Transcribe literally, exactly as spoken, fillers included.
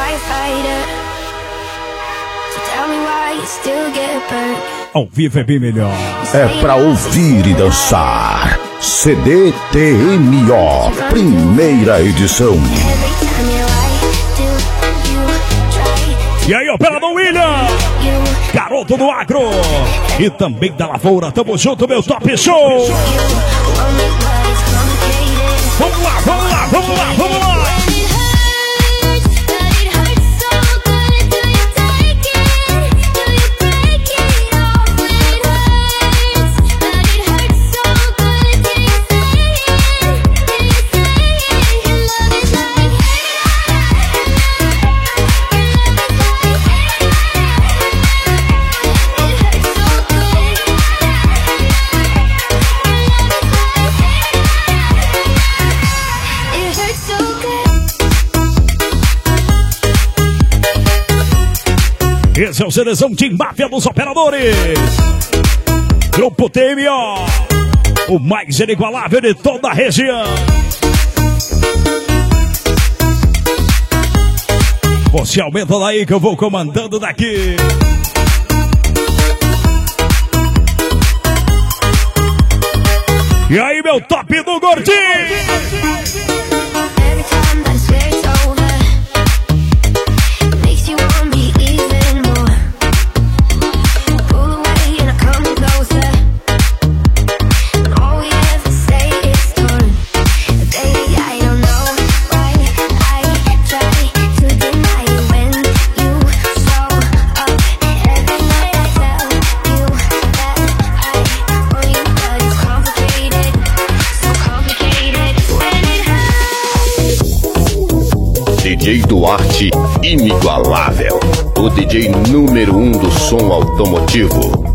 Ao vivo é bem melhor. É pra ouvir e dançar. C D T M O, primeira edição. E aí, operador William, garoto do agro e também da lavoura, tamo junto, meu top show. Vamos lá, vamos lá, vamos lá, vamos lá. Esse é o Seleção Team Máfia dos Operadores. Grupo T M O, o mais inigualável de toda a região. Você aumenta daí que eu vou comandando daqui. E aí, meu top do Gordinho. D J Duarte, inigualável. O D J número um do som automotivo.